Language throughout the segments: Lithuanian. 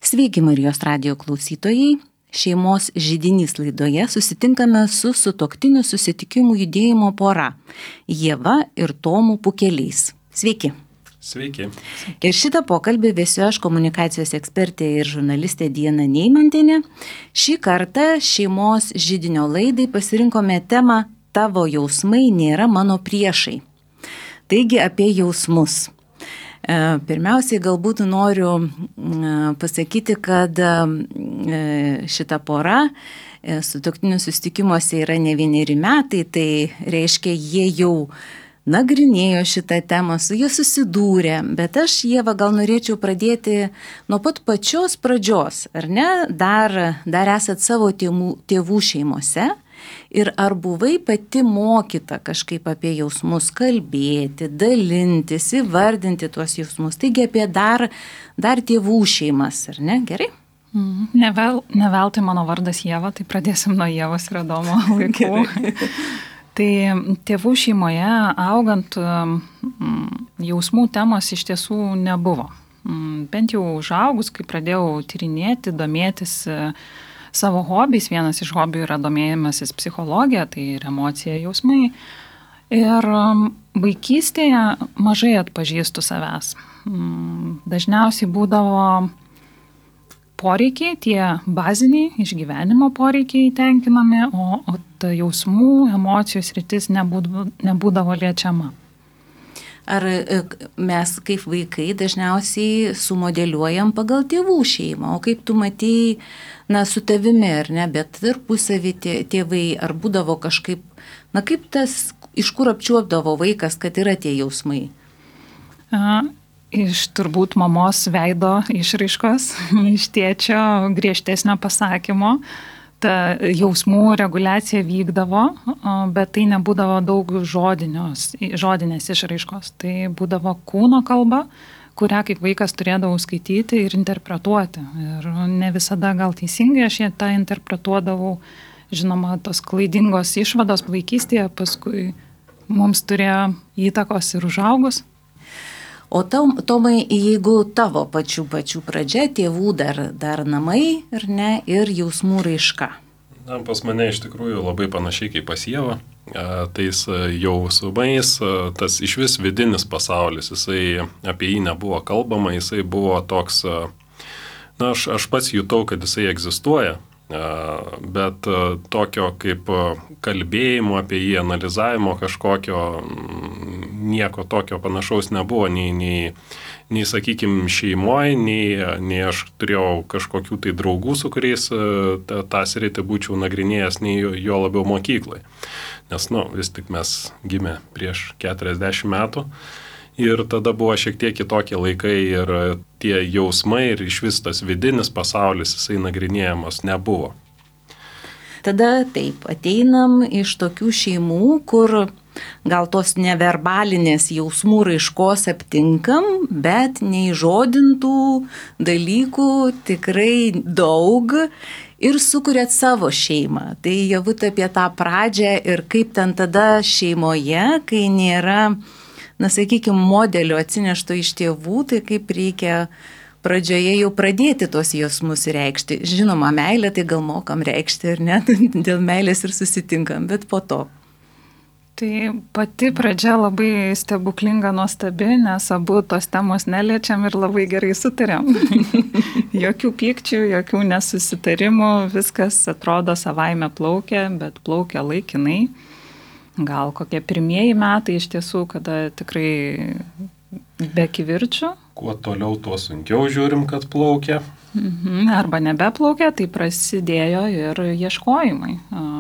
Sveiki Marijos radijo klausytojai. Šeimos židinys laidoje susitinkame su sutuoktinių susitikimų judėjimo pora Ieva ir Tomu Pukeliais. Sveiki. Sveiki. Ir šitą pokalbį vesiu aš, komunikacijos ekspertė ir žurnalistė Diana Neimantienė. Šį kartą šeimos židinio laidai pasirinkome temą Tavo jausmai nėra mano priešai. Taigi apie jausmus. Pirmiausiai galbūt noriu pasakyti, kad šita pora sutuoktinių susitikimuose yra ne 1 metai, tai reiškia, jie jau nagrinėjo šitą temą, su jie susidūrė, bet aš, Ieva, gal norėčiau pradėti nuo pat pačios pradžios, ar ne? Dar esat savo tėvų šeimose. Ir ar buvai pati mokyta kažkaip apie jausmus kalbėti, dalintis, įvardinti tuos jausmus? Taigi apie dar tėvų šeimas, ar ne? Gerai? Ne veltui mano vardas Ieva, tai pradėsim nuo Ievos ir Adomo laikų. Tai tėvų šeimoje augant jausmų temos iš tiesų nebuvo. Bent jau užaugus, kai pradėjau tyrinėti, domėtis savo hobiais, vienas iš hobių yra domėjimasis psichologija, tai ir emocija, jausmai. Ir vaikystėje mažai atpažįstu savęs. Dažniausiai būdavo poreikiai, tie baziniai išgyvenimo poreikiai tenkinami, o ta jausmų, emocijų sritis nebūdavo liečiama. Ar mes kaip vaikai dažniausiai sumodeliuojam pagal tėvų šeimą, o kaip tu matei, su tavimi, ar ne, bet tarpusavy tėvai, ar būdavo kažkaip, kaip tas, iš kur apčiuopdavo vaikas, kad yra tie jausmai? Iš turbūt mamos veido išraiškos, iš tėčio griežtesnio pasakymo. Ta jausmų reguliacija vykdavo, bet tai nebūdavo daug žodinės išraiškos. Tai būdavo kūno kalba, kurią kaip vaikas turėdavau skaityti ir interpretuoti. Ir ne visada gal teisingai aš tą interpretuodavau. Žinoma, tos klaidingos išvados vaikystėje paskui mums turėjo įtakos ir užaugus. O Tomai, jeigu tavo pačių pradžia, tėvų dar namai, ar ne, ir jausmų raiška? Pas mane iš tikrųjų labai panašiai kaip pas Ievą. Tais jausmais, tas išvis vidinis pasaulis, apie jį nebuvo kalbama, jisai buvo toks, aš pats jutau, kad jisai egzistuoja, bet tokio kaip kalbėjimo apie jį, analizavimo kažkokio, nieko tokio panašaus nebuvo, nei sakykime, šeimoje, nei aš turėjau kažkokių tai draugų, su kuriais tą sritį būčiau nagrinėjęs, nei jo labiau mokyklai. Nes, vis tik mes gimė prieš 40 metų ir tada buvo šiek tiek kitokie laikai ir tie jausmai ir iš vis tas vidinis pasaulis, jisai nagrinėjamas nebuvo. Tada taip, ateinam iš tokių šeimų, kur gal tos neverbalinės jausmų raiškos aptinkam, bet neįžodintų dalykų tikrai daug ir sukuriat savo šeimą. Tai Ievut apie tą pradžią ir kaip ten tada šeimoje, kai nėra, sakykime, modelio atsinešto iš tėvų, tai kaip reikia pradžioje jau pradėti tos jausmus reikšti. Žinoma, meilė tai gal mokam reikšti ir ne, dėl meilės ir susitinkam, bet po to. Tai pati pradžia labai stebuklinga, nuostabi, nes abu tos temos neliečiam ir labai gerai sutariam. Jokių pykčių, jokių nesusitarimų, viskas atrodo savaime plaukia, bet plaukia laikinai. Gal kokie pirmieji metai iš tiesų, kada tikrai be kivirčių. Kuo toliau, tuo sunkiau žiūrim, kad plaukia. Arba nebeplaukia, tai prasidėjo ir ieškojimai.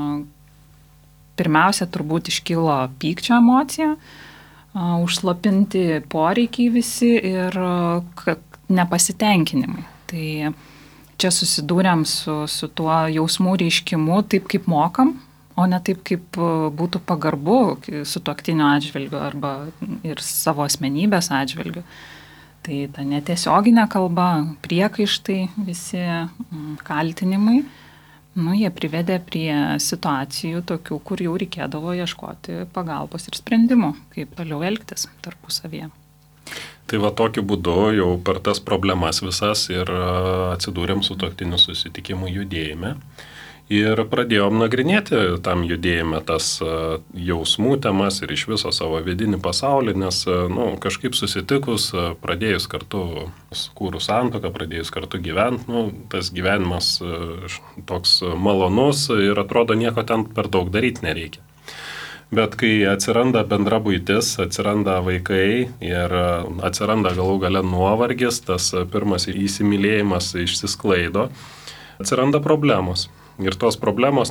Pirmiausia, turbūt iškilo pykčio emocija, užslopinti poreikiai visi ir nepasitenkinimai. Tai čia susidūrėm su tuo jausmų reiškimu taip, kaip mokam, o ne taip, kaip būtų pagarbu sutuoktinio atžvilgiu arba ir savo asmenybės atžvilgiu. Tai ta netiesioginė kalba, priekaištai, visi kaltinimai, jie privedė prie situacijų tokių, kur jau reikėdavo ieškoti pagalbos ir sprendimų, kaip toliau elgtis tarpusavyje. Tai va tokiu būdu jau per tas problemas visas ir atsidūrėm sutuoktinių susitikimų judėjime. Ir pradėjom nagrinėti tam judėjime tas jausmų temas ir iš viso savo vidinį pasaulį, nes kažkaip susitikus, pradėjus kartu sukūrus santuoką, pradėjus kartu gyventi, tas gyvenimas toks malonus ir atrodo nieko ten per daug daryti nereikia. Bet kai atsiranda bendra buitis, atsiranda vaikai ir atsiranda galų gale nuovargis, tas pirmas įsimylėjimas išsisklaido, atsiranda problemos. Ir tos problemos,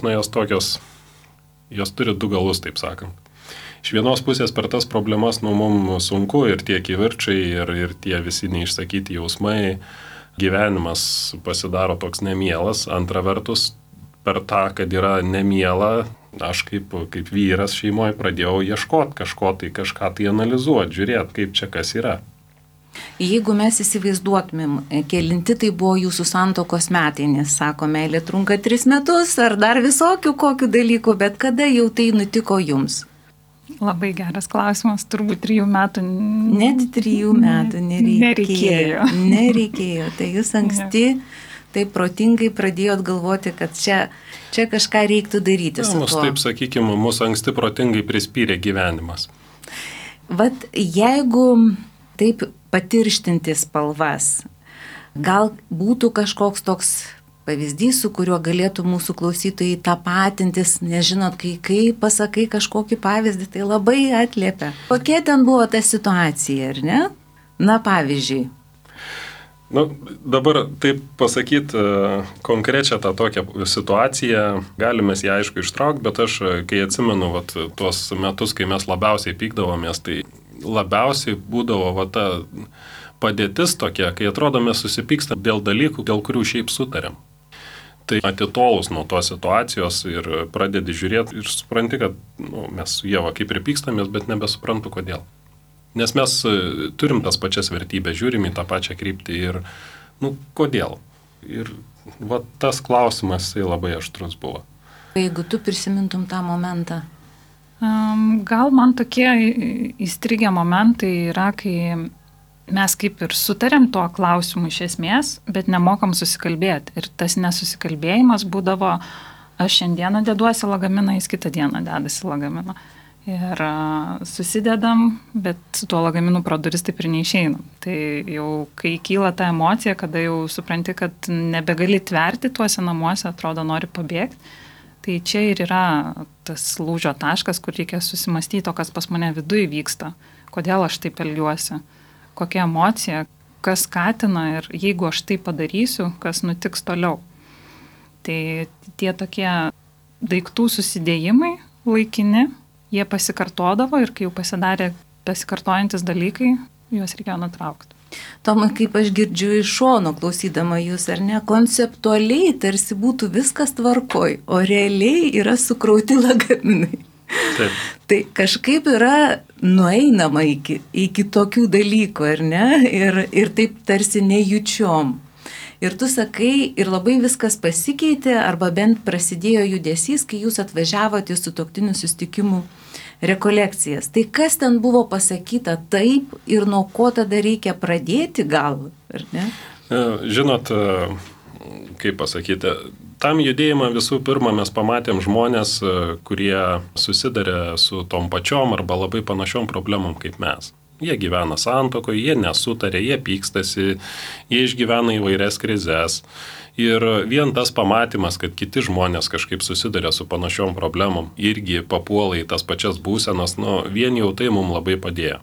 jos turi du galus, taip sakant. Iš vienos pusės per tas problemas mums sunku ir tie kivirčiai ir tie visi neišsakyti jausmai, gyvenimas pasidaro toks nemielas. Antra vertus, per tą, kad yra nemiela, aš kaip vyras šeimoje pradėjau ieškoti kažką tai analizuoti, žiūrėti, kaip čia kas yra. Jeigu mes įsivaizduotumėm, kelinti tai buvo jūsų santuokos metai, nes sako, meilė trunka 3 metus ar dar visokių kokių dalykų, bet kada jau tai nutiko jums? Labai geras klausimas, turbūt 3 metų. Net 3 metų nereikėjo. Tai jūs anksti taip protingai pradėjot galvoti, kad čia kažką reiktų daryti su tuo. Taip sakykime, mūsų anksti protingai prispyrė gyvenimas. Vat jeigu taip patirštinti spalvas, gal būtų kažkoks toks pavyzdys, su kuriuo galėtų mūsų klausytojai tapatintis, nežinot, kai pasakai kažkokį pavyzdį, tai labai atliepia. Kokia ten buvo ta situacija, ar ne? Na, pavyzdžiui. Dabar taip pasakyti konkrečią tą tokią situaciją, galime ją aišku ištraukti, bet aš, kai atsimenu tuos metus, kai mes labiausiai pykdavomės, tai labiausiai būdavo ta padėtis tokia, kai atrodo mes susipykstam dėl dalykų, dėl kurių šiaip sutarėm. Tai atitolus nuo tos situacijos ir pradedi žiūrėti ir supranti, kad mes su Ieva kaip ir pykstamės, bet nebesuprantu kodėl. Nes mes turim tas pačias vertybės, žiūrim į tą pačią kryptį ir, kodėl? Ir tas klausimas, tai labai aštrus buvo. Jeigu tu prisimintum tą momentą? Gal man tokie įstrigę momentai yra, kai mes kaip ir sutarėm tuo klausimu iš esmės, bet nemokam susikalbėti. Ir tas nesusikalbėjimas būdavo, aš šiandieną deduosi lagaminą, jis kitą dieną dedasi lagaminą. Ir susidedam, bet su tuo lagaminu pro duris taip ir neišeinam. Tai jau kai kyla ta emocija, kada jau supranti, kad nebegali tverti tuose namuose, atrodo nori pabėgti, tai čia ir yra tas lūžio taškas, kur reikia susimastyti, kas pas mane viduje vyksta, kodėl aš taip elgiuosi, kokia emocija, kas skatina ir jeigu aš tai padarysiu, kas nutiks toliau. Tai tie tokie daiktų susidėjimai laikini, jie pasikartodavo ir kai jau pasidarė pasikartojantis dalykai, juos reikėjo nutraukti. Tomai, kaip aš girdžiu iš šono, klausydama jūs, ar ne, konceptualiai tarsi būtų viskas tvarkoj, o realiai yra sukrauti lagaminai. Taip. Tai kažkaip yra nueinama iki tokių dalykų, ar ne, ir taip tarsi nejučiom. Ir tu sakai, ir labai viskas pasikeitė, arba bent prasidėjo judesys, kai jūs atvažiavote į sutuoktinių susitikimų rekolekcijas. Tai kas ten buvo pasakyta taip ir nuo ko tada reikia pradėti gal, ar ne? Žinot, kaip pasakyti, tam judėjimą visų pirma mes pamatėm žmonės, kurie susidarė su tom pačiom arba labai panašiom problemom kaip mes. Jie gyvena santuokoje, jie nesutarė, jie pykstasi, jie išgyvena įvairias krizes. Ir vien tas pamatymas, kad kiti žmonės kažkaip susidarė su panašiom problemom, irgi papuola į tas pačias būsenas, vien jau tai mums labai padėjo.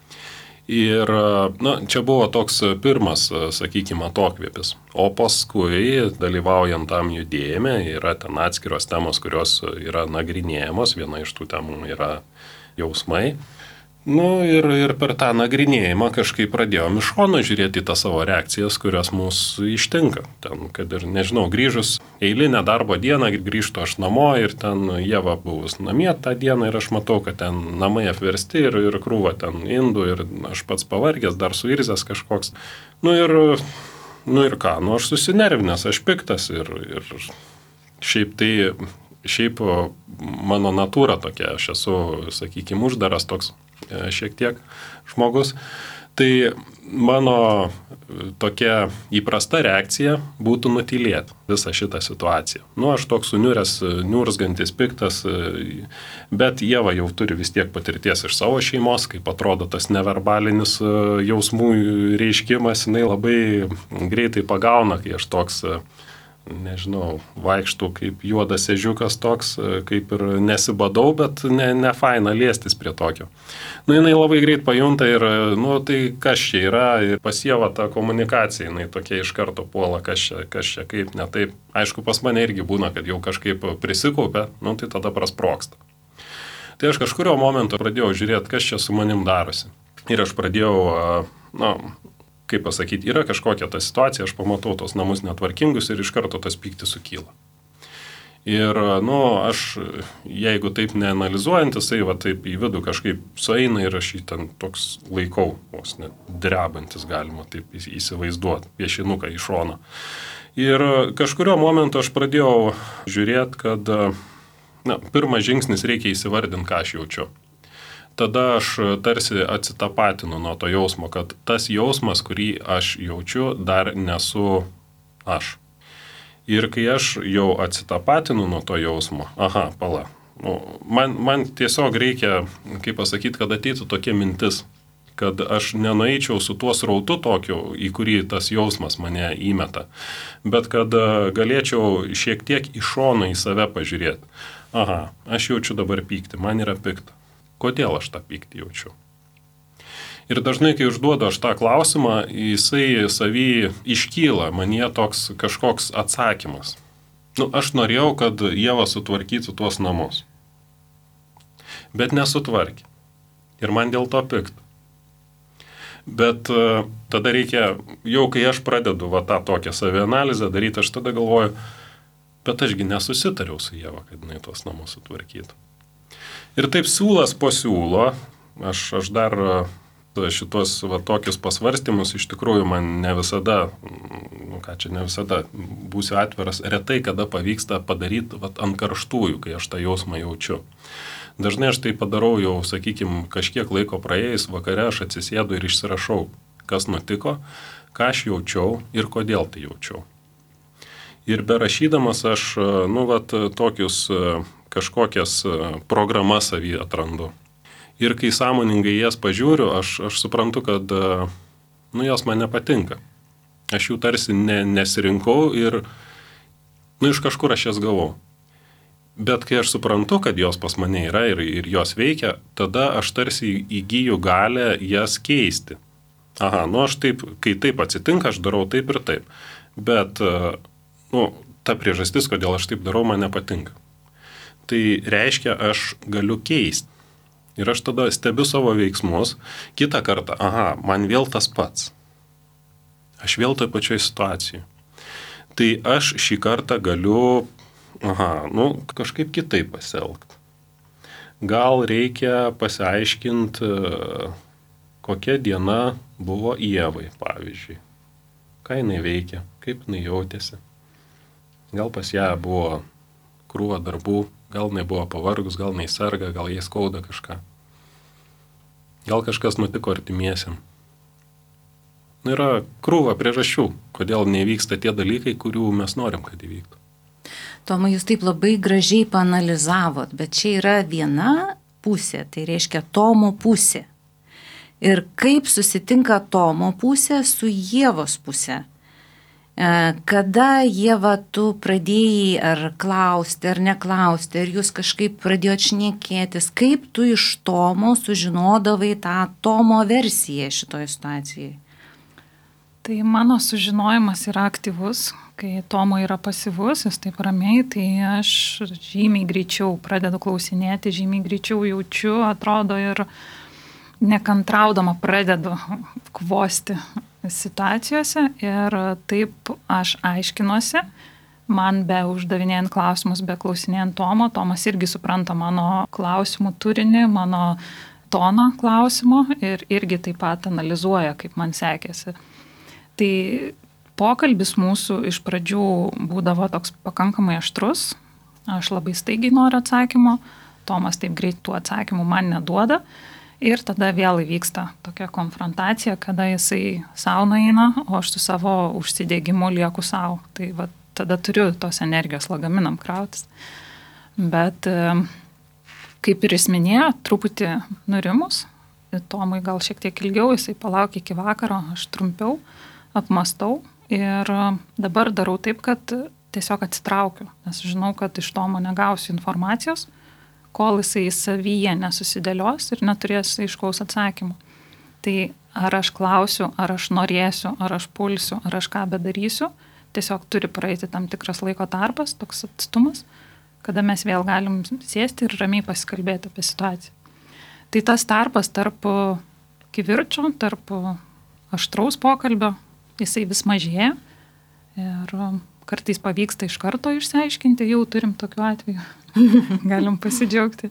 Ir čia buvo toks pirmas, sakykime, atokvėpis. O paskui, dalyvaujant tam judėjime, yra ten atskiros temos, kurios yra nagrinėjamos, viena iš tų temų yra jausmai. Ir per tą nagrinėjimą kažkaip pradėjom iš šono žiūrėti į tą savo reakcijas, kurios mūsų ištinka. Ten, kad ir, nežinau, grįžus eilinę darbo dieną, grįžtu aš namo ir ten Ieva buvus namie tą dieną ir aš matau, kad ten namai apversti ir krūva ten indų ir aš pats pavargęs, dar suirzęs kažkoks. Ir ką, aš susinervinęs, aš piktas ir šiaip mano natūra tokia, aš esu, sakykime, uždaras toks šiek tiek žmogus, Tai mano tokia įprasta reakcija būtų nutylėti visą šitą situaciją. Aš toks suniuręs, niurzgantis, piktas, bet Ieva jau turi vis tiek patirties iš savo šeimos, kaip atrodo tas neverbalinis jausmų reiškimas, jinai labai greitai pagauna, kai aš toks, nežinau, vaikštų kaip juodas ežiukas toks, kaip ir nesibadau, bet ne faina liestis prie tokio. Jinai labai greit pajunta ir, tai kas čia yra, ir pas Ievą ta komunikacija, jinai tokia iš karto puola, kas čia, kaip, ne taip. Aišku, pas mane irgi būna, kad jau kažkaip prisikaupia, tai tada prasproksta. Tai aš kažkurio momento pradėjau žiūrėti, kas čia su manim darosi. Ir aš pradėjau, kaip pasakyti, yra kažkokia ta situacija, aš pamatau tos namus netvarkingus ir iš karto tas pyktis sukyla. Ir, aš, jeigu taip neanalizuojantis, tai taip į vidų kažkaip sueina ir aš jį ten toks laikau, vos net drebantis galima taip įsivaizduoti, piešinuką į šoną. Ir kažkurio momento aš pradėjau žiūrėti, kad, pirmas žingsnis reikia įsivardinti, ką aš jaučiu. Tada aš tarsi atsitapatinu nuo to jausmo, kad tas jausmas, kurį aš jaučiu, dar nesu aš. Ir kai aš jau atsitapatinu nuo to jausmo, pala, man tiesiog reikia, kaip pasakyti, kad ateitų tokia mintis, kad aš nenueičiau su tuo srautu tokiu, į kurį tas jausmas mane įmeta, bet kad galėčiau šiek tiek iš šono į save pažiūrėti. Aš jaučiu dabar pyktį, man yra pikta. Kodėl aš tą pyktį jaučiu? Ir dažnai, kai užduodu aš tą klausimą, jisai savy iškyla, manie toks kažkoks atsakymas. Aš norėjau, kad Ieva sutvarkytų tuos namus. Bet nesutvarkė. Ir man dėl to pikta. Bet tada reikia, jau kai aš pradedu tą tokią savianalizę daryti, aš tada galvoju, bet ašgi nesusitariau su Ieva, kad jinai tuos namus sutvarkytų. Ir taip siūlas po siūlo, aš dar šitos tokius pasvarstymus iš tikrųjų man ne visada, ne visada būsiu atviras, retai kada pavyksta padaryti ant karštųjų, kai aš tą jausmą jaučiu. Dažnai aš tai padarau jau, sakykime, kažkiek laiko praėjus, vakare aš atsisėdu ir išsirašau, kas nutiko, ką aš jaučiau ir kodėl tai jaučiau. Ir berašydamas aš, tokius kažkokias programas savy atrandu. Ir kai sąmoningai jas pažiūriu, aš suprantu, kad jos man nepatinka. Aš jų tarsi nesirinkau ir iš kažkur aš jas gavau. Bet kai aš suprantu, kad jos pas mane yra ir jos veikia, tada aš tarsi įgyju galę jas keisti. Aš taip, kai taip atsitinka, aš darau taip ir taip. Bet, ta priežastis, kodėl aš taip darau, man nepatinka. Tai reiškia, aš galiu keisti. Ir aš tada stebiu savo veiksmus, kitą kartą, man vėl tas pats. Aš vėl toj pačioj situacijai. Tai aš šį kartą galiu, kažkaip kitaip pasielgti. Gal reikia pasiaiškinti, kokia diena buvo Ievai, pavyzdžiui. Ką jinai veikia, kaip jinai jautėsi. Gal pas ją buvo krūva darbų, gal jinai buvo pavargus, gal jinai serga, gal jai skauda kažką. Gal kažkas nutiko artimiesiam. Yra krūva priežasčių, kodėl nevyksta tie dalykai, kurių mes norim, kad įvyktų. Tomai, jūs taip labai gražiai paanalizavot, bet čia yra viena pusė, tai reiškia Tomo pusė. Ir kaip susitinka Tomo pusė su Ievos pusė. Kada, Ieva, tu pradėjai ar klausti, ar neklausti, ar jūs kažkaip pradėjot šnekėtis, kaip tu iš Tomo sužinodavai tą Tomo versiją šitoje situacijoje? Tai mano sužinojimas yra aktyvus, kai Tomo yra pasyvus, jis taip ramiai, tai aš žymiai greičiau pradedu klausinėti, žymiai greičiau jaučiu, atrodo ir nekantraudama pradedu kvosti situacijose ir taip aš aiškinuosi, man be uždavinėjant klausimus, be klausinėjant Tomo, Tomas irgi supranta mano klausimų turinį, mano toną klausimo ir irgi taip pat analizuoja, kaip man sekėsi. Tai pokalbis mūsų iš pradžių būdavo toks pakankamai aštrus, aš labai staigiai noriu atsakymo, Tomas taip greit tų atsakymų man neduoda Ir tada vėl įvyksta tokia konfrontacija, kada jisai sauna eina, o aš su savo užsidėgymu lieku savo. Tai va, tada turiu tos energijos lagaminam krautis. Bet kaip ir jis minėjo, truputį nurimus, Tomui gal šiek tiek ilgiau, jisai palaukia iki vakaro, aš trumpiau, apmastau ir dabar darau taip, kad tiesiog atsitraukiu, nes žinau, kad iš Tomo negausiu informacijos, kol jisai savyje nesusidėlios ir neturės aiškaus atsakymų. Tai ar aš klausiu, ar aš norėsiu, ar aš pulsiu, ar aš ką bedarysiu, tiesiog turi praeiti tam tikras laiko tarpas, toks atstumas, kada mes vėl galim sėsti ir ramiai pasikalbėti apie situaciją. Tai tas tarpas tarp kivirčio, tarp aštraus pokalbio, jisai vis mažėja ir kartais pavyksta iš karto išsiaiškinti, jau turim tokių atvejų, galim pasidžiaugti.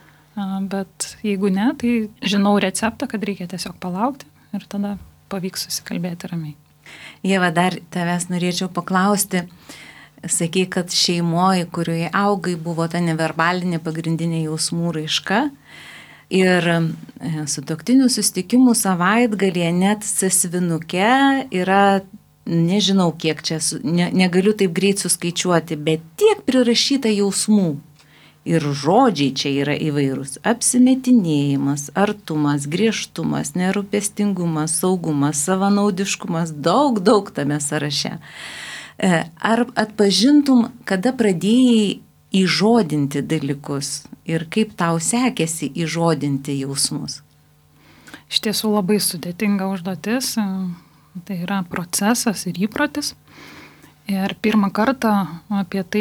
Bet jeigu ne, tai žinau receptą, kad reikia tiesiog palaukti ir tada pavyks susikalbėti ramiai. Ieva, dar tavęs norėčiau paklausti. Sakai, kad šeimoje, kurioje augai, buvo ta neverbalinė pagrindinė jausmų raiška ir sutuoktinių susitikimų savaitgalyje net sąsiuvinuke yra, nežinau kiek čia, negaliu taip greit suskaičiuoti, bet tiek prirašyta jausmų. Ir žodžiai čia yra įvairūs. Apsimetinėjimas, artumas, griežtumas, nerūpestingumas, saugumas, savanaudiškumas, daug tame sąraše. Ar atpažintum, kada pradėjai įžodinti dalykus ir kaip tau sekėsi įžodinti jausmus? Iš tiesų labai sudėtinga užduotis, tai yra procesas ir įprotis. Ir pirmą kartą apie tai,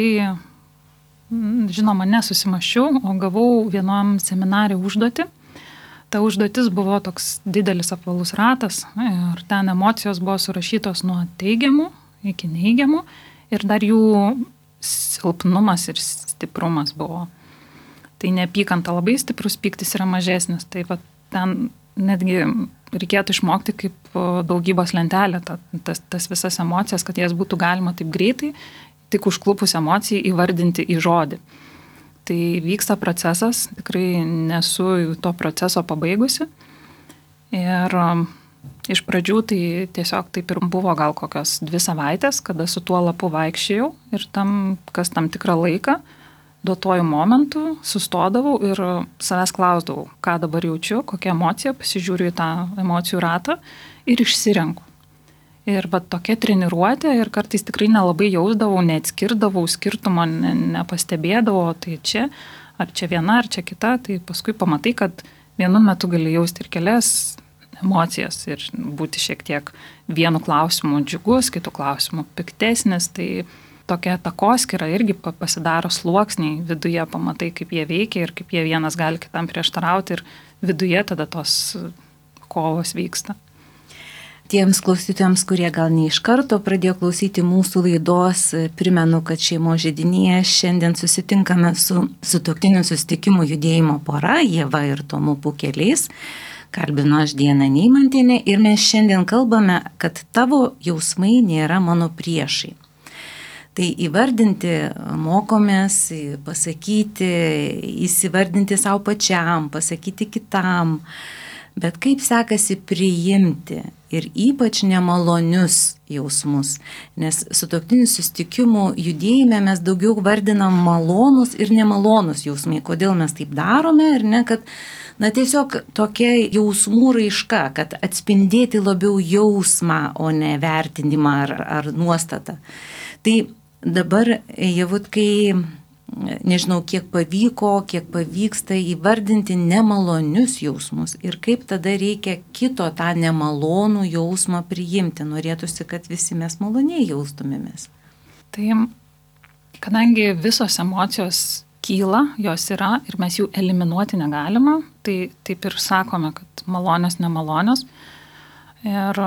žinoma, nesusimaščiau, o gavau vienam seminarį užduotį. Ta užduotis buvo toks didelis apvalus ratas ir ten emocijos buvo surašytos nuo teigiamų iki neigiamų ir dar jų silpnumas ir stiprumas buvo. Tai neapykanta labai stiprus, pyktis yra mažesnis. Tai va, ten netgi reikėtų išmokti kaip daugybos lentelė tas visas emocijas, kad jas būtų galima taip greitai, tik užklupus emocijai įvardinti į žodį. Tai vyksta procesas, tikrai nesu to proceso pabaigusi. Ir iš pradžių tai tiesiog taip ir buvo gal kokios 2 savaitės, kada su tuo lapu vaikščiojau ir kas tam tikrą laiką, duotuoju momentu sustodavau ir savęs klausdavau, ką dabar jaučiu, kokią emociją, pasižiūriu į tą emocijų ratą ir išsirenku. Ir va tokia treniruotė ir kartais tikrai nelabai jausdavau, neatskirdavau, skirtumo nepastebėdavau, tai čia, ar čia viena, ar čia kita, tai paskui pamatai, kad vienu metu gali jausti ir kelias emocijas ir būti šiek tiek vienu klausimu džiugus, kitų klausimų piktesnis, tai tokia takoskyra irgi pasidaro sluoksniai viduje, pamatai, kaip jie veikia ir kaip jie vienas gali kitam prieštarauti ir viduje tada tos kovos vyksta. Tiems klausytojams, kurie gal ne iš karto pradėjo klausyti mūsų laidos, primenu, kad šeimos židinyje šiandien susitinkame su sutuoktinių susitikimų judėjimo pora, Ieva ir Tomu Pukeliais. Kalbinu aš Diana Neimantienė ir mes šiandien kalbame, kad tavo jausmai nėra mano priešai. Tai įvardinti mokomės, pasakyti, įsivardinti savo pačiam, pasakyti kitam, bet kaip sekasi priimti ir ypač nemalonius jausmus, nes sutuoktinių susitikimų judėjime mes daugiau vardinam malonus ir nemalonus jausmai. Kodėl mes taip darome ir ne, kad tiesiog tokia jausmų raiška, kad atspindėti labiau jausmą, o ne vertinimą ar nuostatą. Tai dabar, Ievut, kai nežinau, kiek pavyksta įvardinti nemalonius jausmus ir kaip tada reikia kito tą nemalonų jausmą priimti. Norėtųsi, kad visi mes maloniai jaustumėmės. Tai kadangi visos emocijos kyla, jos yra ir mes jų eliminuoti negalima, tai taip ir sakome, kad malonios, nemalonios. Ir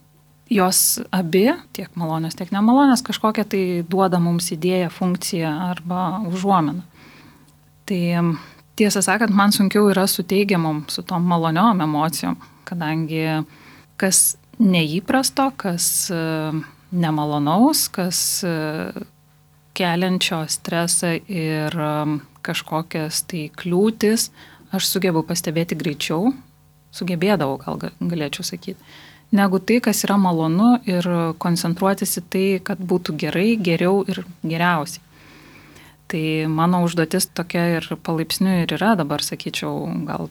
jos abi, tiek malonios, tiek nemalonios, kažkokią tai duoda mums idėją, funkciją arba užuomeną. Tai tiesą sakant, man sunkiau yra su teigiamom, su tom maloniom emocijom, kadangi kas neįprasto, kas nemalonaus, kas keliančio stresą ir kažkokias tai kliūtis, aš sugebu pastebėti greičiau sugebėdavau, galėčiau sakyti, negu tai, kas yra malonu ir koncentruotis į tai, kad būtų gerai, geriau ir geriausiai. Tai mano užduotis tokia ir palaipsniui ir yra, dabar sakyčiau, gal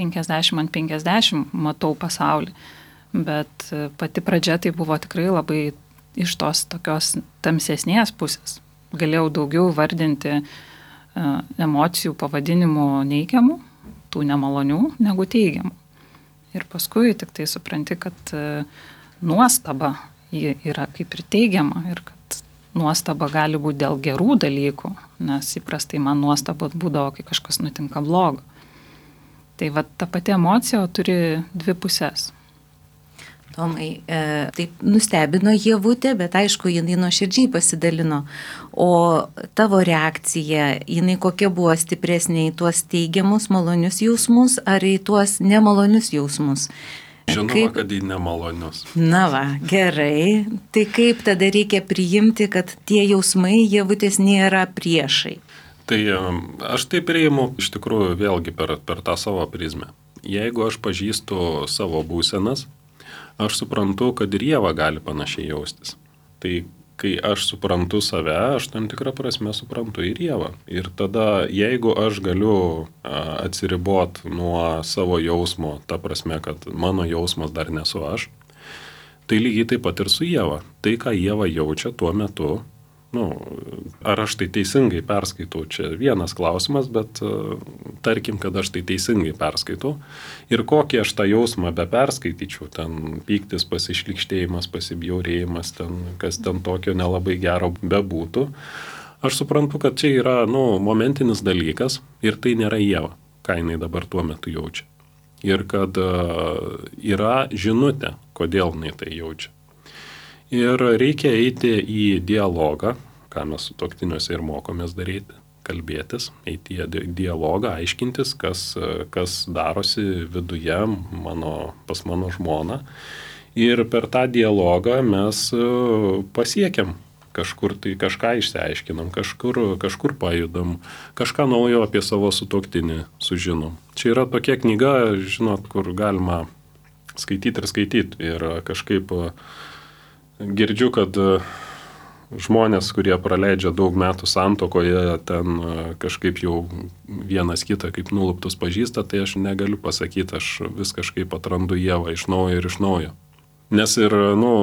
50/50 matau pasaulį, bet pati pradžia tai buvo tikrai labai iš tos tokios tamsesnės pusės. Galėjau daugiau vardinti emocijų pavadinimų neigiamų, tų nemalonių, negu teigiamų. Ir paskui tik tai supranti, kad nuostaba yra kaip ir teigiama ir kad nuostaba gali būti dėl gerų dalykų, nes įprastai man nuostaba būdavo, kai kažkas nutinka blogo. Tai va, ta pati emocija turi dvi pusės. Tomai, taip nustebino Ievutė, bet aišku, jinai nuoširdžiai pasidalino. O tavo reakcija, jinai kokia buvo stipresnė į tuos teigiamus, malonius jausmus ar į tuos nemalonius jausmus? Žinoma, kad į nemalonius. Na va, gerai. Tai kaip tada reikia priimti, kad tie jausmai Ievutės nėra priešai? Tai aš tai priimu iš tikrųjų vėlgi per tą savo prizmę. Jeigu aš pažįstu savo būsenas, aš suprantu, kad ir Ieva gali panašiai jaustis. Tai kai aš suprantu save, aš tam tikrą prasme suprantu ir Ievą. Ir tada, jeigu aš galiu atsiribot nuo savo jausmo, ta prasme, kad mano jausmas dar nesu aš, tai lygiai taip pat ir su Ieva. Tai, ką Ieva jaučia tuo metu, ar aš tai teisingai perskaitau, čia vienas klausimas, bet tarkim, kad aš tai teisingai perskaitau ir kokį aš tą jausmą be perskaityčiau, ten pyktis, pasišlykštėjimas, pasibjaurėjimas, ten, kas ten tokio nelabai gero bebūtų, aš suprantu, kad čia yra momentinis dalykas ir tai nėra Ieva, ką jinai dabar tuo metu jaučia. Ir kad yra žinutė, kodėl jinai tai jaučia. Ir reikia eiti į dialogą, ką mes sutuoktiniuose ir mokomės daryti, kalbėtis, eiti į dialogą, aiškintis, kas darosi viduje pas mano žmoną. Ir per tą dialogą mes pasiekiam kažkur, tai kažką išsiaiškinam, kažkur pajudam, kažką naujo apie savo sutuoktinį sužinom. Čia yra tokia knyga, žinot, kur galima skaityti. Ir kažkaip girdžiu, kad žmonės, kurie praleidžia daug metų santuokoje, ten kažkaip jau vienas kitą kaip nuluptus pažįsta, tai aš negaliu pasakyti, aš vis kažkaip atrandu Ievą iš naujo ir iš naujo. Nes ir,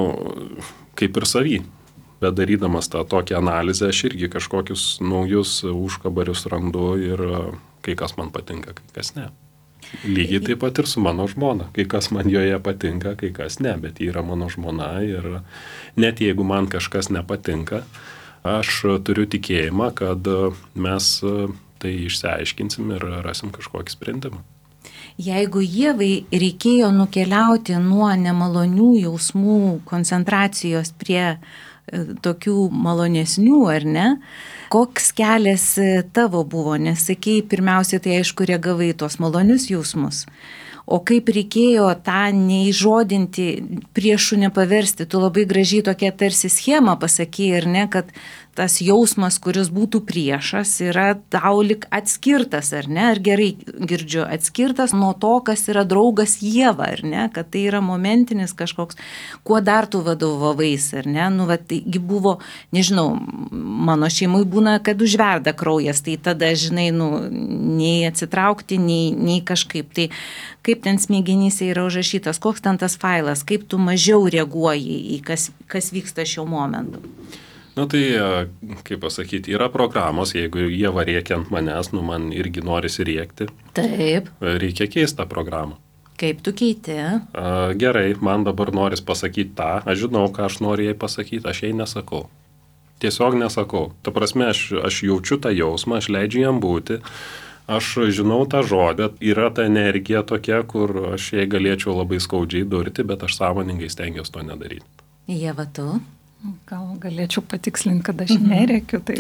kaip ir savy, bedarydamas tą tokią analizę, aš irgi kažkokius naujus užkabarius randu ir kai kas man patinka, kai kas ne. Lygiai taip pat ir su mano žmona. Kai kas man joje patinka, kai kas ne, bet ji yra mano žmona ir net jeigu man kažkas nepatinka, aš turiu tikėjimą, kad mes tai išsiaiškinsim ir rasim kažkokį sprendimą. Jeigu Ievai reikėjo nukeliauti nuo nemalonių jausmų koncentracijos prie tokių malonesnių, ar ne? Koks kelias tavo buvo? Nes sakei, pirmiausia, tai aišku, reagavai tos malonius jausmus. O kaip reikėjo tą neįžodinti, priešų nepaversti, tu labai gražiai tokia tarsi schema pasakei, ar ne, kad tas jausmas, kuris būtų priešas, yra tau lik atskirtas, ar ne, ar gerai girdžiu, atskirtas nuo to, kas yra draugas Ieva, ar ne, kad tai yra momentinis kažkoks, kuo dar tu vadovavais, ar ne, taigi buvo, nežinau, mano šeimui būna, kad užverda kraujas, tai tada, žinai, nei atsitraukti, nei kažkaip, tai kaip ten smegenyse yra užrašytas, koks ten tas failas, kaip tu mažiau reaguoji į kas vyksta šiuo momentu. Tai, kaip pasakyti, yra programos, jeigu Ieva rėkia ant manęs, man irgi norisi rėkti. Taip. Reikia keisti tą programą. Kaip tu keiti? Gerai, man dabar noris pasakyti tą, aš žinau, ką aš noriu jai pasakyti, aš jai nesakau. Tiesiog nesakau. Ta prasme, aš jaučiu tą jausmą, aš leidžiu jam būti, aš žinau tą žodį, yra ta energija tokia, kur aš jai galėčiau labai skaudžiai durti, bet aš sąmoningai stengiuosi to nedaryti. Ieva, tu? Gal galėčiau patikslinti, kad aš nerėkiu, tai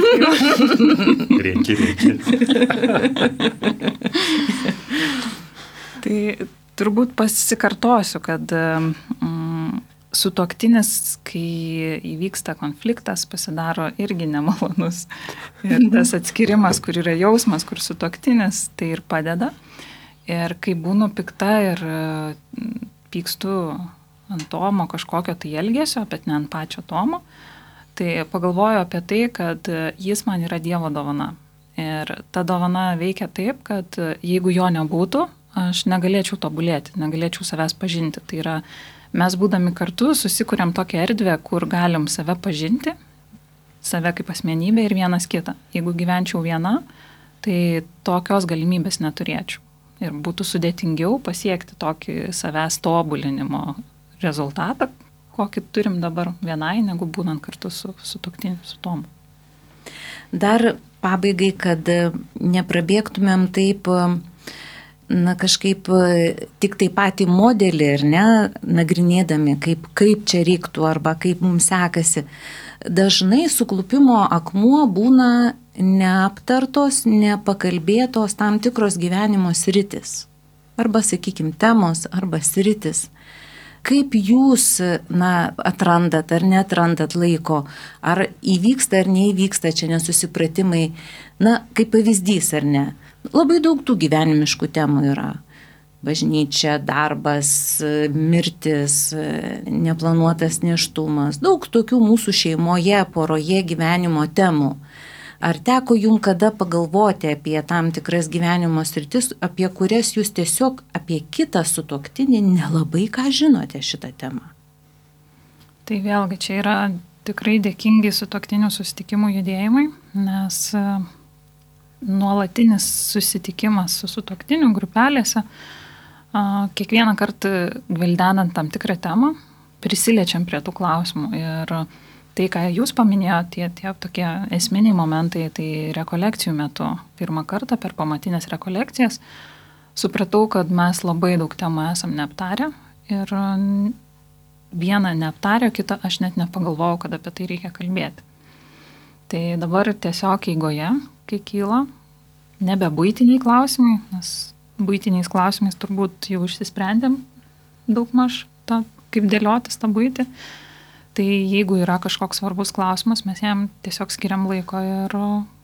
Rėki. Tai turbūt pasikartosiu, kad sutuoktinis, kai įvyksta konfliktas, pasidaro irgi nemalonus. Ir tas atskirimas, kur yra jausmas, kur sutuoktinis, tai ir padeda. Ir kai būnu pikta ir pykstu ant Tomo kažkokio tai elgesio, bet ne ant pačio Tomo, tai pagalvoju apie tai, kad jis man yra Dievo dovana. Ir ta dovana veikia taip, kad jeigu jo nebūtų, aš negalėčiau tobulėti, negalėčiau savęs pažinti. Tai yra, mes būdami kartu susikuriam tokią erdvę, kur galim save pažinti, save kaip asmenybę ir vienas kitą. Jeigu gyvenčiau viena, tai tokios galimybės neturėčiau. Ir būtų sudėtingiau pasiekti tokį savęs tobulinimo rezultatą, kokį turim dabar vienai, negu būnant kartu su tuoktiniu, su Tomu. Dar pabaigai, kad neprabėgtumėm taip, kažkaip tik tai patį modelį, ar ne, nagrinėdami, kaip čia reiktų arba kaip mums sekasi. Dažnai suklupimo akmuo būna neaptartos, nepakalbėtos tam tikros gyvenimo sritis. Arba, sakykime, temos, arba sritis. Kaip jūs atrandat ar netrandat laiko, ar įvyksta ar neįvyksta čia nesusipratimai, kaip pavyzdys ar ne. Labai daug tų gyvenimiškų temų yra. Bažnyčia, darbas, mirtis, neplanuotas nėštumas, daug tokių mūsų šeimoje, poroje gyvenimo temų. Ar teko jums kada pagalvoti apie tam tikras gyvenimo sritis, apie kurias jūs tiesiog apie kitą sutuoktinį nelabai ką žinote šitą temą? Tai vėlgi čia yra tikrai dėkingi sutuoktinių susitikimų judėjimai, nes nuolatinis susitikimas su sutuoktinių grupelėse, kiekvieną kartą gvildenant tam tikrą temą, prisiliečiam prie tų klausimų. Ir tai, ką jūs paminėjote, tie tokie esminiai momentai, tai rekolekcijų metu. Pirmą kartą per pamatinės rekolekcijas supratau, kad mes labai daug temų esam neaptarę ir vieną neaptarę, kitą aš net nepagalvojau, kad apie tai reikia kalbėti. Tai dabar tiesiog eigoje, kai kyla, nebe buitiniai klausimai, nes buitiniais klausimais turbūt jau išsisprendėm daugmaž, kaip dėliotis tą buitį. Tai jeigu yra kažkoks svarbus klausimas, mes jam tiesiog skiriam laiko ir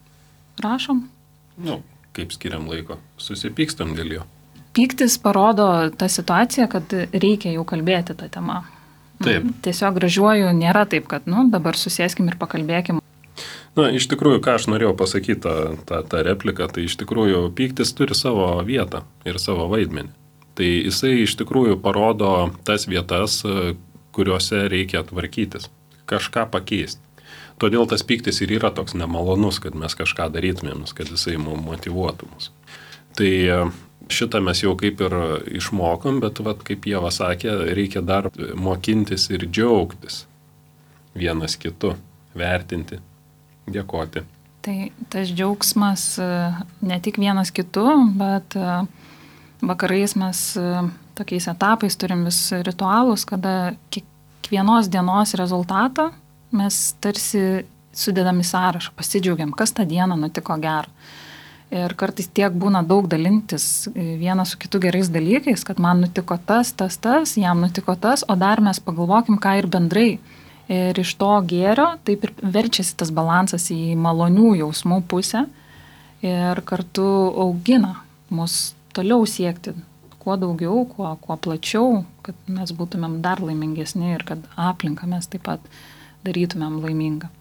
rašom. Kaip skiriam laiko? Susipykstam dėl jo. Pyktis parodo tą situaciją, kad reikia jau kalbėti tą temą. Taip. Tiesiog gražiuoju, nėra taip, kad dabar susėskim ir pakalbėkim. Iš tikrųjų, ką aš norėjau pasakyti tą repliką, tai iš tikrųjų pyktis turi savo vietą ir savo vaidmenį. Tai jisai iš tikrųjų parodo tas vietas, kuriuose reikia tvarkytis, kažką pakeisti. Todėl tas pyktis ir yra toks nemalonus, kad mes kažką darytumėm, kad jisai mums motyvuotų mus. Tai šitą mes jau kaip ir išmokom, bet kaip Ieva sakė, reikia dar mokintis ir džiaugtis vienas kitu, vertinti, dėkoti. Tai tas džiaugsmas ne tik vienas kitu, bet vakarais mes tokiais etapais turim vis ritualus, kada kiekvienos dienos rezultatą mes tarsi sudedam į sąrašą, pasidžiaugiam, kas tą dieną nutiko gero. Ir kartais tiek būna daug dalintis vienas su kitu gerais dalykais, kad man nutiko tas, jam nutiko tas, o dar mes pagalvokim, ką ir bendrai. Ir iš to gėrio taip ir verčiasi tas balansas į malonių jausmų pusę ir kartu augina mus toliau siekti kuo daugiau, kuo plačiau, kad mes būtumėm dar laimingesni ir kad aplinką mes taip pat darytumėm laimingą.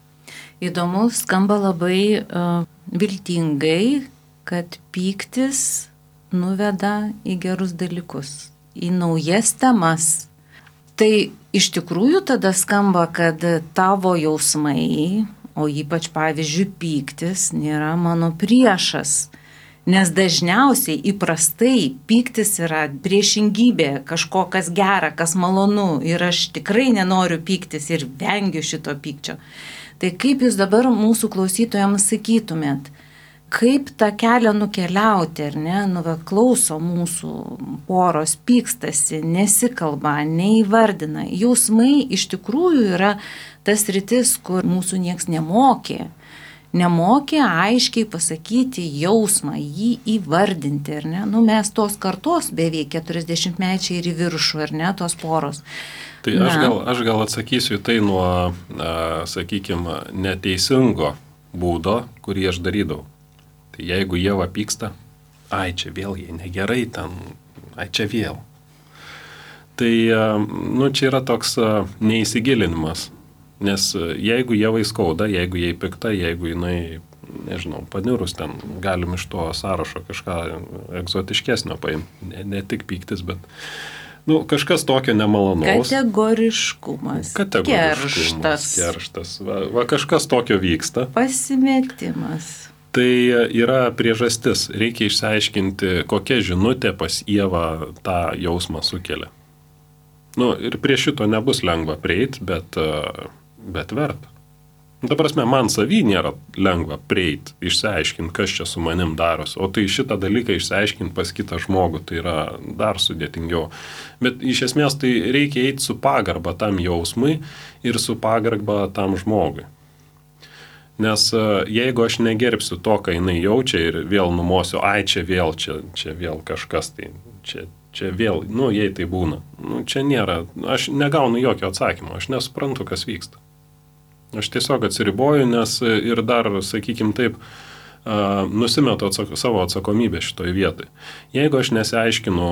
Įdomu, skamba labai viltingai, kad pyktis nuveda į gerus dalykus, į naujas temas. Tai iš tikrųjų tada skamba, kad tavo jausmai, o ypač pavyzdžiui pyktis, nėra mano priešas. Nes dažniausiai įprastai pyktis yra priešingybė, kažko kas gera, kas malonu ir aš tikrai nenoriu pyktis ir vengiu šito pykčio. Tai kaip jūs dabar mūsų klausytojams sakytumėt, kaip tą kelią nukeliauti, ar ne, klauso mūsų poros, pykstasi, nesikalba, neįvardina. Jausmai iš tikrųjų yra tas sritis, kur mūsų nieks nemokė. Nemokė aiškiai pasakyti jausmą, jį įvardinti, ar ne? Mes tos kartos beveik 40-mečiai ir į viršų, ar ne, tos poros. Tai aš gal atsakysiu tai nuo, sakykime, neteisingo būdo, kurį aš darydavau. Tai jeigu Ieva pyksta, ai čia vėl jai negerai ten, ai čia vėl. Tai, čia yra toks neįsigilinimas, nes jeigu Ievai skauda, jeigu jai pikta, jeigu jinai, nežinau, paniurus ten, galim iš to sąrašo kažką egzotiškesnio paimti, ne tik pyktis, bet kažkas tokio nemalonaus. Kategoriškumas. Kerštas. Va, kažkas tokio vyksta. Pasimetimas. Tai yra priežastis. Reikia išsiaiškinti, kokia žinutė pas Ievą tą jausmą sukelia. Ir prie šito nebus lengva prieiti, bet verta. Ta prasme, man savy nėra lengva prieiti, išsiaiškinti, kas čia su manim darosi. O tai šitą dalyką išsiaiškinti pas kitą žmogų, tai yra dar sudėtingiau. Bet iš esmės tai reikia eiti su pagarba tam jausmui ir su pagarba tam žmogui. Nes jeigu aš negerbsiu to, ką jinai jaučia ir vėl numosiu, ai čia vėl kažkas, tai čia vėl, jei tai būna. Čia nėra, aš negaunu jokio atsakymo, aš nesuprantu, kas vyksta. Aš tiesiog atsiriboju, nes ir dar, sakykim taip, nusimetu savo atsakomybę šitoj vietoj. Jeigu aš nesiaiškinu,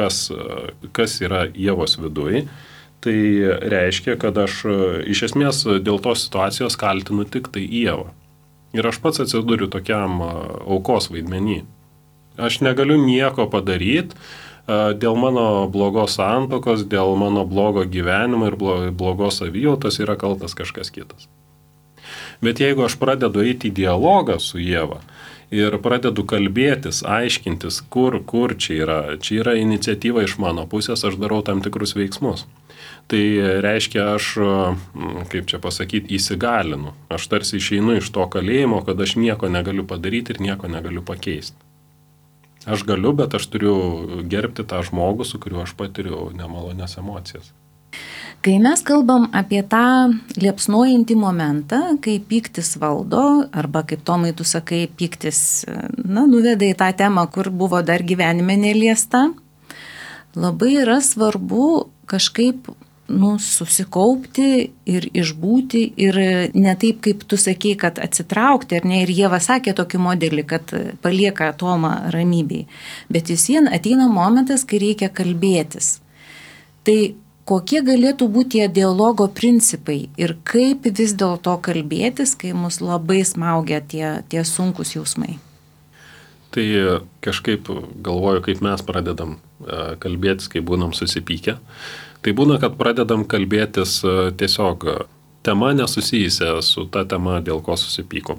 kas yra Ievos viduj, tai reiškia, kad aš iš esmės dėl tos situacijos kaltinu tik tai Ievą. Ir aš pats atsiduriu tokiam aukos vaidmenį. Aš negaliu nieko padaryti dėl mano blogos santuokos, dėl mano blogo gyvenimo ir blogos savijautos yra kaltas kažkas kitas. Bet jeigu aš pradedu eiti į dialogą su Ieva ir pradedu kalbėtis, aiškintis, kur čia yra iniciatyva iš mano pusės, aš darau tam tikrus veiksmus. Tai reiškia, aš, kaip čia pasakyti, įsigalinu. Aš tarsi išeinu iš to kalėjimo, kad aš nieko negaliu padaryti ir nieko negaliu pakeisti. Aš galiu, bet aš turiu gerbti tą žmogų, su kuriuo aš patiriu nemalonias emocijas. Kai mes kalbam apie tą liepsnojantį momentą, kai pyktis valdo, arba kaip Tomai tu sakai, pyktis, nuveda į tą temą, kur buvo dar gyvenime neliesta, labai yra svarbu kažkaip susikaupti ir išbūti ir ne taip, kaip tu sakei, kad atsitraukti, ar ne, ir Ieva sakė tokį modelį, kad palieka Tomą ramybėj, bet vis vien ateina momentas, kai reikia kalbėtis. Tai kokie galėtų būti tie dialogo principai ir kaip vis dėlto kalbėtis, kai mus labai smaugia tie sunkus jausmai? Tai kažkaip galvoju, kaip mes pradedam kalbėtis, kai būnam susipykę. Tai būna, kad pradedam kalbėtis tiesiog tema nesusijusia su ta tema, dėl ko susipykom.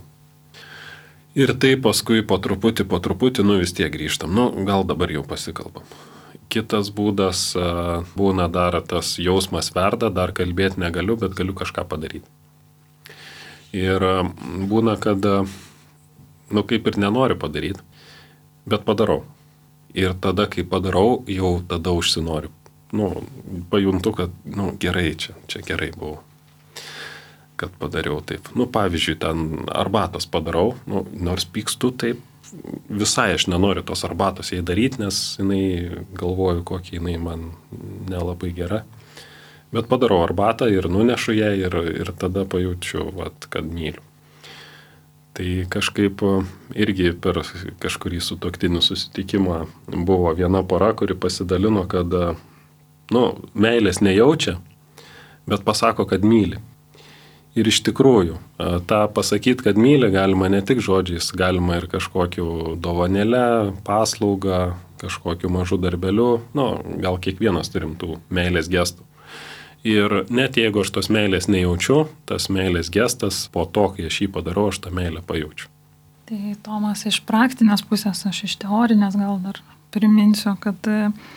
Ir tai paskui po truputį, vis tiek grįžtam. Gal dabar jau pasikalbam. Kitas būdas būna dar tas jausmas verda, dar kalbėti negaliu, bet galiu kažką padaryti. Ir būna, kad, kaip ir nenoriu padaryti, bet padarau. Ir tada, kai padarau, jau tada užsinoriu. Pajuntu, kad, gerai, čia gerai buvo, kad padariau taip. Pavyzdžiui, ten arbatos padarau, nors pykstu taip, visai aš nenoriu tos arbatos jai daryti, nes jinai galvoju, kokia jinai man nelabai gera. Bet padarau arbatą ir nunešu ją ir tada pajaučiu, kad myliu. Tai kažkaip irgi per kažkurį sutuoktinių susitikimą buvo viena pora, kuri pasidalino, kad meilės nejaučia, bet pasako, kad myli. Ir iš tikrųjų, tą pasakyti, kad myli, galima ne tik žodžiais, galima ir kažkokiu dovanėle, paslauga, kažkokiu mažu darbeliu, gal kiekvienas turim tų meilės gestų. Ir net jeigu aš tos meilės nejaučiu, tas meilės gestas, po to, kai aš jį padarau, aš tą meilę pajaučiu. Tai Tomas, iš praktinės pusės, aš iš teorinės gal dar priminsiu, kad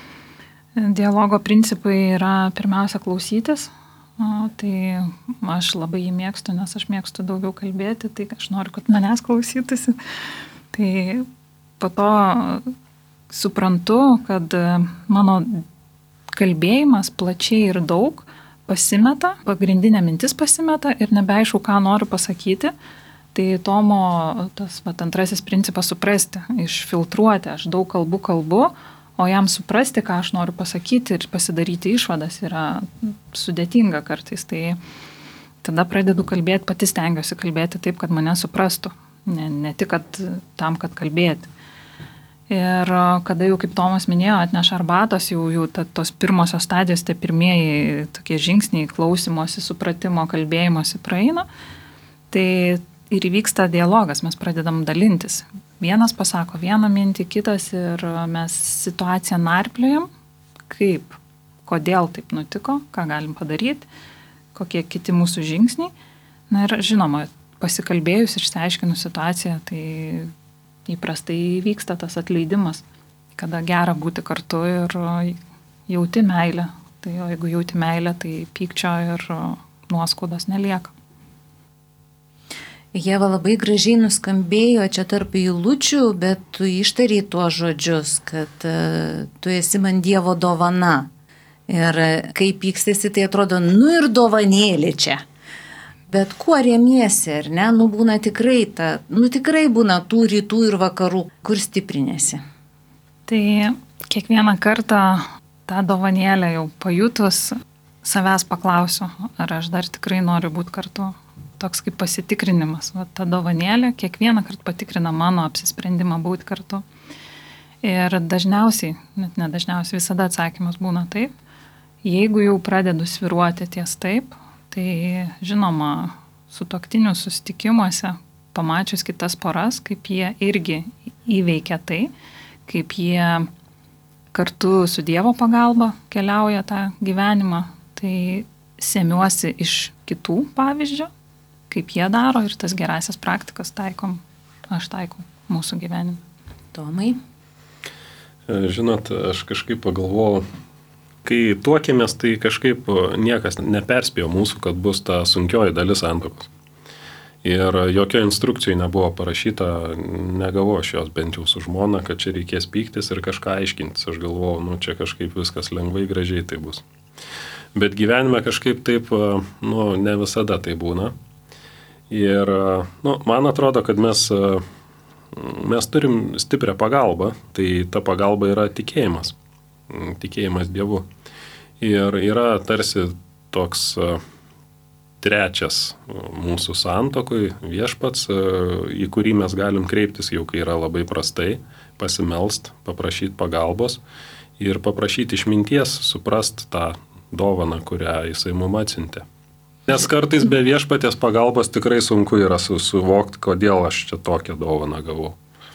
dialogo principai yra pirmiausia klausytis. Tai aš labai jį mėgstu, nes aš mėgstu daugiau kalbėti, tai aš noriu, kad manęs klausytųsi. Tai po to suprantu, kad mano kalbėjimas plačiai ir daug pasimeta, pagrindinė mintis pasimeta ir nebeaišku, ką noriu pasakyti. Tai Tomo tas antrasis principas suprasti, išfiltruoti, aš daug kalbu, o jam suprasti, ką aš noriu pasakyti ir pasidaryti išvadas yra sudėtinga kartais. Tai tada pradedu kalbėti, pati stengiuosi kalbėti taip, kad mane suprastų. Ne tik tam, kad kalbėti. Ir kada jau, kaip Tomas minėjo, atneša arbatos, jau tos pirmosios stadijos, tie pirmieji tokie žingsniai, klausimosi, supratimo, kalbėjimosi praeina, tai ir įvyksta dialogas, mes pradedam dalintis. Vienas pasako vieną mintį, kitas ir mes situaciją narpliojam, kaip, kodėl taip nutiko, ką galim padaryti, kokie kiti mūsų žingsniai. Na ir žinoma, pasikalbėjus, išsiaiškinus situaciją, tai įprastai vyksta tas atleidimas, kada gera būti kartu ir jauti meilę. Tai jeigu jauti meilę, tai pykčio ir nuoskaudos nelieka. Ieva, labai gražiai nuskambėjo čia tarp eilučių, bet tu ištariai tuos žodžius, kad tu esi man Dievo dovana. Ir kai pykstėsi, tai atrodo, ir dovanėlė čia. Bet kuo remiesi, ar ne? Būna tikrai tikrai būna tų rytų ir vakarų, kur stiprinėsi. Tai kiekvieną kartą tą dovanėlę jau pajutus, savęs paklausiu, ar aš dar tikrai noriu būti kartu. Toks kaip pasitikrinimas. Ta dovanėlė kiekvieną kartą patikrina mano apsisprendimą būti kartu. Ir dažniausiai, net nedažniausiai, visada atsakymas būna taip. Jeigu jau pradedu sviruoti ties taip, tai žinoma, sutuoktinių susitikimuose, pamačius kitas poras, kaip jie irgi įveikia tai, kaip jie kartu su Dievo pagalba keliauja tą gyvenimą, tai semiuosi iš kitų pavyzdžių, kaip jie daro ir tas gerasias praktikas aš taikau mūsų gyvenime. Tomai? Žinot, aš kažkaip pagalvojau, kai tuokėmės, tai kažkaip niekas neperspėjo mūsų, kad bus ta sunkioji dalis santuokos. Ir jokio instrukcijų nebuvo parašyta, negavau aš jos bent jau su žmona, kad čia reikės pyktis ir kažką aiškintis. Aš galvojau, čia kažkaip viskas lengvai, gražiai tai bus. Bet gyvenime kažkaip taip, ne visada tai būna. Ir, man atrodo, kad mes turim stiprią pagalbą, tai ta pagalba yra tikėjimas. Tikėjimas Dievu. Ir yra tarsi toks trečias mūsų santuokui viešpats, į kurį mes galim kreiptis jau, kai yra labai prastai, pasimelst, paprašyti pagalbos ir paprašyti išminties, suprast tą dovaną, kurią jisai mum atsiuntė. Nes kartais be viešpaties pagalbos tikrai sunku yra suvokti, kodėl aš čia tokią dovaną gavau.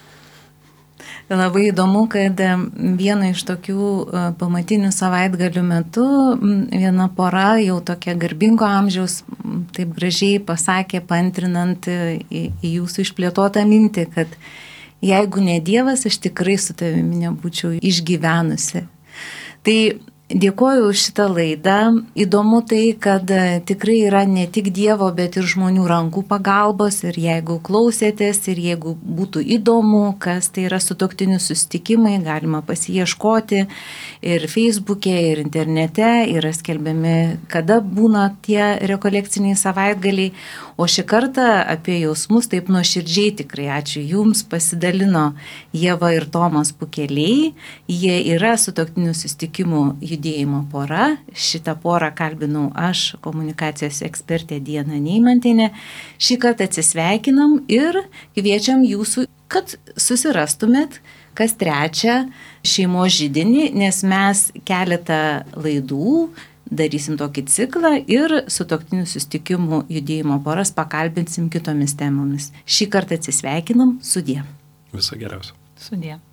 Labai įdomu, kad viena iš tokių pamatinių savaitgalių metu viena pora jau tokia garbingo amžiaus taip gražiai pasakė, paantrinant į jūsų išplėtotą mintį, kad jeigu ne Dievas, aš tikrai su tavimi nebūčiau išgyvenusi. Tai dėkoju už šitą laidą. Įdomu tai, kad tikrai yra ne tik Dievo, bet ir žmonių rankų pagalbos. Ir jeigu klausėtės, ir jeigu būtų įdomu, kas tai yra sutuoktinių susitikimai, galima pasiieškoti ir Facebook'e, ir internete. Yra skelbiami, kada būna tie rekolekciniai savaitgaliai. O šį kartą apie jausmus taip nuoširdžiai tikrai ačiū Jums pasidalino Ieva ir Tomas Pukeliai. Jie yra sutuoktinių susitikimų judėjimo pora. Šitą porą kalbinau aš, komunikacijos ekspertė Diana Neimantienė. Šį kartą atsisveikinam ir kviečiam jūsų, kad susirastumėt kas trečią šeimos židinį, nes mes keletą laidų darysim tokį ciklą ir sutuoktinių susitikimų judėjimo poras pakalbinsim kitomis temomis. Šį kartą atsisveikinam, sudie. Viso geriausio. Sudie.